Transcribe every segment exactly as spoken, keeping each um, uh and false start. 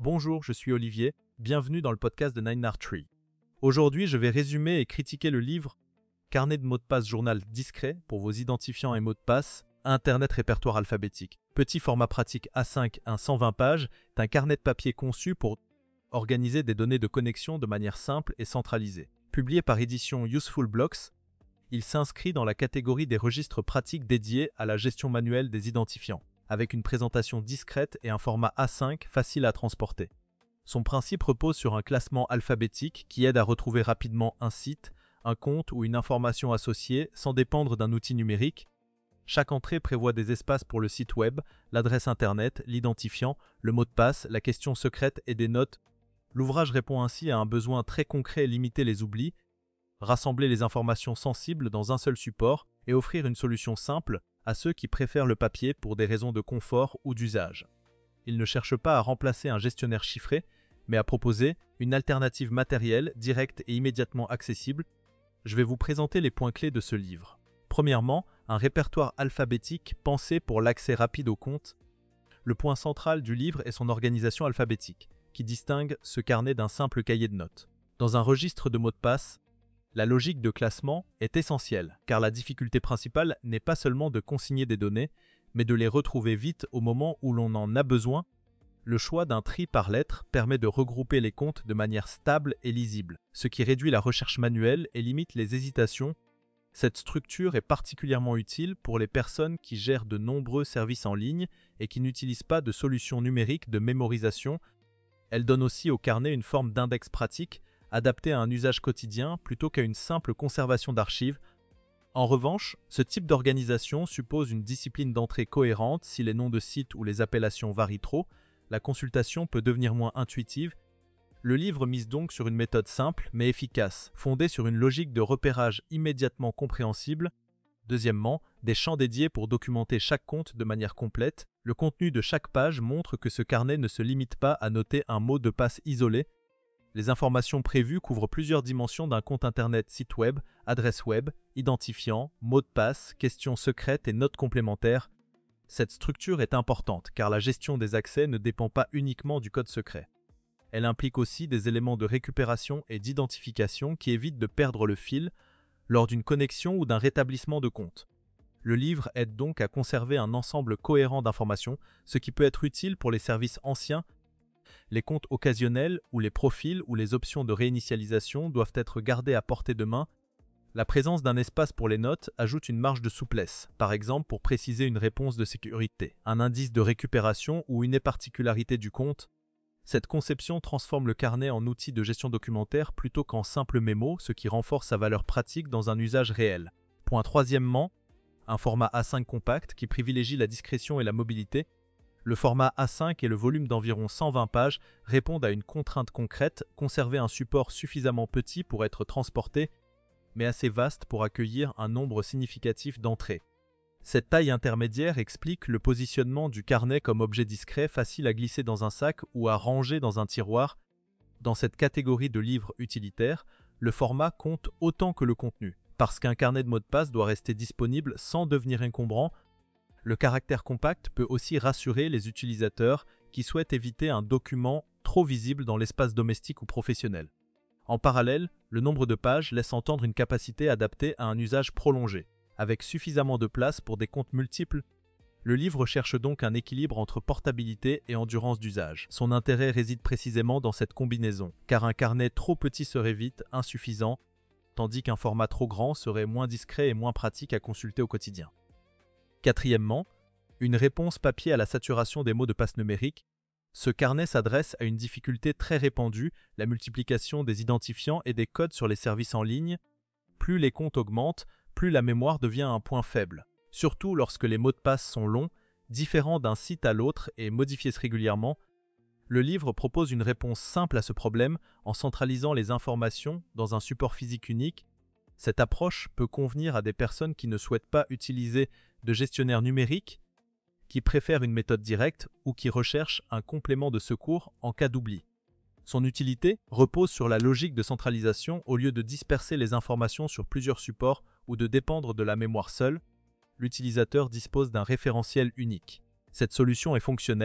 Bonjour, je suis Olivier, bienvenue dans le podcast de Nine Art Tree. Aujourd'hui, je vais résumer et critiquer le livre Carnet de mots de passe journal discret pour vos identifiants et mots de passe, Internet répertoire alphabétique. Petit format pratique A cinq, un cent vingt pages, est un carnet de papier conçu pour organiser des données de connexion de manière simple et centralisée. Publié par édition Useful Blocks, il s'inscrit dans la catégorie des registres pratiques dédiés à la gestion manuelle des identifiants, avec une présentation discrète et un format A cinq facile à transporter. Son principe repose sur un classement alphabétique qui aide à retrouver rapidement un site, un compte ou une information associée sans dépendre d'un outil numérique. Chaque entrée prévoit des espaces pour le site web, l'adresse internet, l'identifiant, le mot de passe, la question secrète et des notes. L'ouvrage répond ainsi à un besoin très concret: limiter les oublis, rassembler les informations sensibles dans un seul support et offrir une solution simple à ceux qui préfèrent le papier pour des raisons de confort ou d'usage. Il ne cherche pas à remplacer un gestionnaire chiffré, mais à proposer une alternative matérielle, directe et immédiatement accessible. Je vais vous présenter les points clés de ce livre. Premièrement, un répertoire alphabétique pensé pour l'accès rapide au compte. Le point central du livre est son organisation alphabétique, qui distingue ce carnet d'un simple cahier de notes. Dans un registre de mots de passe, la logique de classement est essentielle, car la difficulté principale n'est pas seulement de consigner des données, mais de les retrouver vite au moment où l'on en a besoin. Le choix d'un tri par lettre permet de regrouper les comptes de manière stable et lisible, ce qui réduit la recherche manuelle et limite les hésitations. Cette structure est particulièrement utile pour les personnes qui gèrent de nombreux services en ligne et qui n'utilisent pas de solutions numériques de mémorisation. Elle donne aussi au carnet une forme d'index pratique, adapté à un usage quotidien plutôt qu'à une simple conservation d'archives. En revanche, ce type d'organisation suppose une discipline d'entrée cohérente. Si les noms de sites ou les appellations varient trop, la consultation peut devenir moins intuitive. Le livre mise donc sur une méthode simple mais efficace, fondée sur une logique de repérage immédiatement compréhensible. Deuxièmement, des champs dédiés pour documenter chaque compte de manière complète. Le contenu de chaque page montre que ce carnet ne se limite pas à noter un mot de passe isolé. Les informations prévues couvrent plusieurs dimensions d'un compte internet, site web, adresse web, identifiant, mot de passe, questions secrètes et notes complémentaires. Cette structure est importante car la gestion des accès ne dépend pas uniquement du code secret. Elle implique aussi des éléments de récupération et d'identification qui évitent de perdre le fil lors d'une connexion ou d'un rétablissement de compte. Le livre aide donc à conserver un ensemble cohérent d'informations, ce qui peut être utile pour les services anciens. Les comptes occasionnels ou les profils ou les options de réinitialisation doivent être gardés à portée de main. La présence d'un espace pour les notes ajoute une marge de souplesse, par exemple pour préciser une réponse de sécurité, un indice de récupération ou une particularité du compte. Cette conception transforme le carnet en outil de gestion documentaire plutôt qu'en simple mémo, ce qui renforce sa valeur pratique dans un usage réel. Point troisièmement, un format A cinq compact qui privilégie la discrétion et la mobilité. Le format A cinq et le volume d'environ cent vingt pages répondent à une contrainte concrète: conserver un support suffisamment petit pour être transporté, mais assez vaste pour accueillir un nombre significatif d'entrées. Cette taille intermédiaire explique le positionnement du carnet comme objet discret, facile à glisser dans un sac ou à ranger dans un tiroir. Dans cette catégorie de livres utilitaires, le format compte autant que le contenu, parce qu'un carnet de mots de passe doit rester disponible sans devenir encombrant. Le caractère compact peut aussi rassurer les utilisateurs qui souhaitent éviter un document trop visible dans l'espace domestique ou professionnel. En parallèle, le nombre de pages laisse entendre une capacité adaptée à un usage prolongé, avec suffisamment de place pour des comptes multiples. Le livre cherche donc un équilibre entre portabilité et endurance d'usage. Son intérêt réside précisément dans cette combinaison, car un carnet trop petit serait vite insuffisant, tandis qu'un format trop grand serait moins discret et moins pratique à consulter au quotidien. Quatrièmement, une réponse papier à la saturation des mots de passe numériques. Ce carnet s'adresse à une difficulté très répandue, la multiplication des identifiants et des codes sur les services en ligne. Plus les comptes augmentent, plus la mémoire devient un point faible, surtout lorsque les mots de passe sont longs, différents d'un site à l'autre et modifiés régulièrement. Le livre propose une réponse simple à ce problème en centralisant les informations dans un support physique unique. Cette approche peut convenir à des personnes qui ne souhaitent pas utiliser de gestionnaire numérique, qui préfèrent une méthode directe ou qui recherchent un complément de secours en cas d'oubli. Son utilité repose sur la logique de centralisation au lieu de disperser les informations sur plusieurs supports ou de dépendre de la mémoire seule. L'utilisateur dispose d'un référentiel unique. Cette solution est fonctionnelle,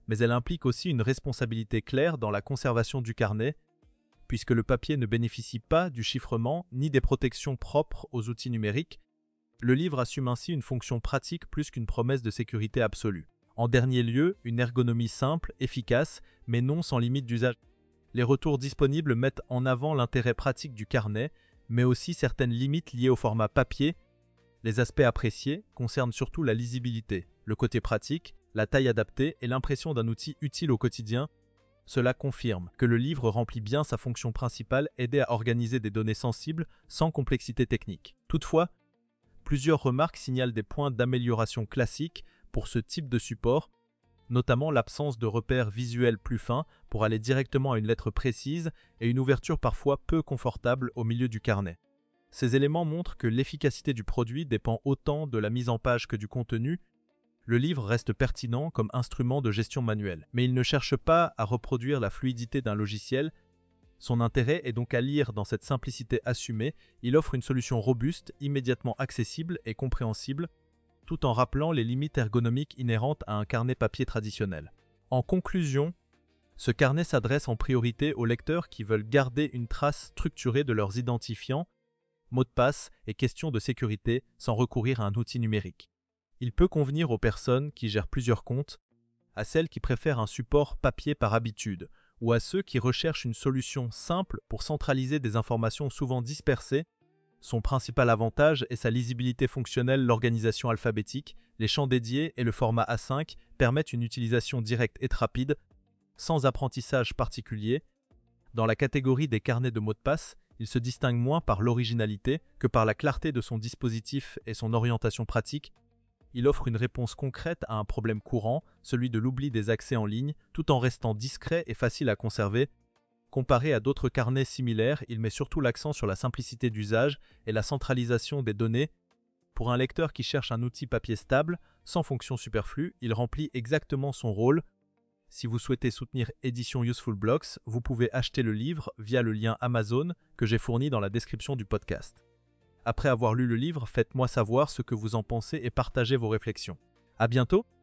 mais elle implique aussi une responsabilité claire dans la conservation du carnet, puisque le papier ne bénéficie pas du chiffrement ni des protections propres aux outils numériques. Le livre assume ainsi une fonction pratique plus qu'une promesse de sécurité absolue. En dernier lieu, une ergonomie simple, efficace, mais non sans limite d'usage. Les retours disponibles mettent en avant l'intérêt pratique du carnet, mais aussi certaines limites liées au format papier. Les aspects appréciés concernent surtout la lisibilité, le côté pratique, la taille adaptée et l'impression d'un outil utile au quotidien. Cela confirme que le livre remplit bien sa fonction principale, aider à organiser des données sensibles sans complexité technique. Toutefois, plusieurs remarques signalent des points d'amélioration classiques pour ce type de support, notamment l'absence de repères visuels plus fins pour aller directement à une lettre précise et une ouverture parfois peu confortable au milieu du carnet. Ces éléments montrent que l'efficacité du produit dépend autant de la mise en page que du contenu. Le livre reste pertinent comme instrument de gestion manuelle, mais il ne cherche pas à reproduire la fluidité d'un logiciel. Son intérêt est donc à lire dans cette simplicité assumée. Il offre une solution robuste, immédiatement accessible et compréhensible, tout en rappelant les limites ergonomiques inhérentes à un carnet papier traditionnel. En conclusion, ce carnet s'adresse en priorité aux lecteurs qui veulent garder une trace structurée de leurs identifiants, mots de passe et questions de sécurité sans recourir à un outil numérique. Il peut convenir aux personnes qui gèrent plusieurs comptes, à celles qui préfèrent un support papier par habitude, ou à ceux qui recherchent une solution simple pour centraliser des informations souvent dispersées. Son principal avantage est sa lisibilité fonctionnelle, l'organisation alphabétique, les champs dédiés et le format A cinq permettent une utilisation directe et rapide, sans apprentissage particulier. Dans la catégorie des carnets de mots de passe, il se distingue moins par l'originalité que par la clarté de son dispositif et son orientation pratique. Il offre une réponse concrète à un problème courant, celui de l'oubli des accès en ligne, tout en restant discret et facile à conserver. Comparé à d'autres carnets similaires, il met surtout l'accent sur la simplicité d'usage et la centralisation des données. Pour un lecteur qui cherche un outil papier stable, sans fonction superflue, il remplit exactement son rôle. Si vous souhaitez soutenir Éditions Useful Blocks, vous pouvez acheter le livre via le lien Amazon que j'ai fourni dans la description du podcast. Après avoir lu le livre, faites-moi savoir ce que vous en pensez et partagez vos réflexions. À bientôt!